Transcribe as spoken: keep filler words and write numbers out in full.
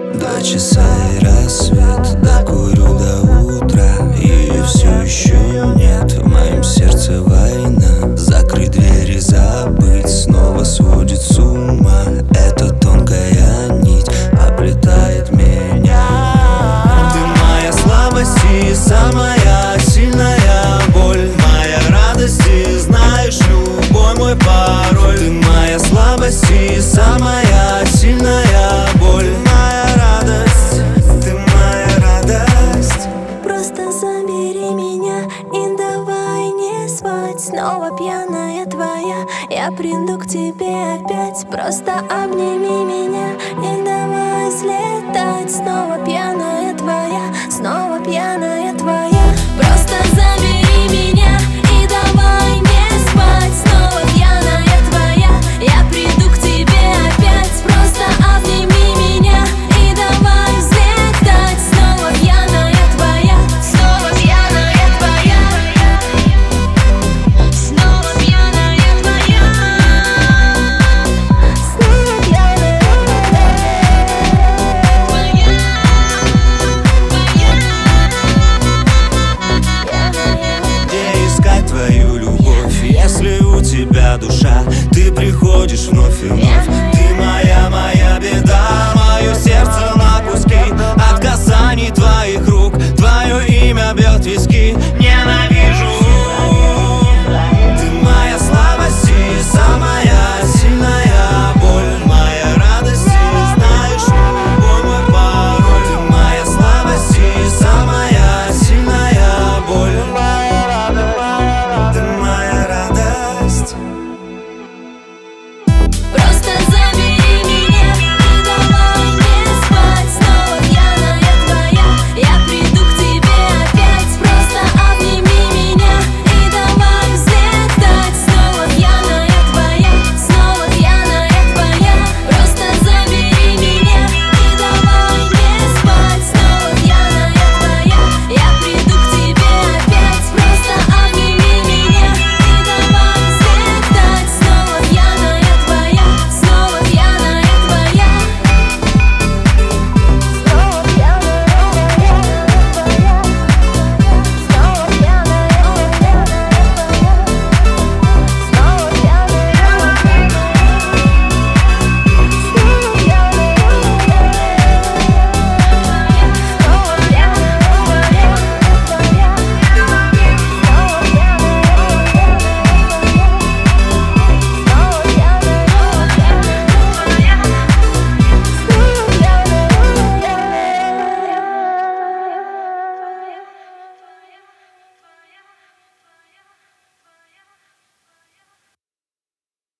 Два часа и рассвет, докурю до утра. Ее все еще нет, в моем сердце война. Закрыть дверь и забыть снова сводит с ума. Эта тонкая нить оплетает меня. Ты моя слабость и самая сильная боль, моя радость и знаешь любой мой пароль. Ты моя слабость и самая сильная боль, моя радость, ты моя радость. Просто забери меня и давай не спать. Снова пьяная твоя, я приду к тебе опять. Просто обними меня и давай взлетать. Снова пьяная.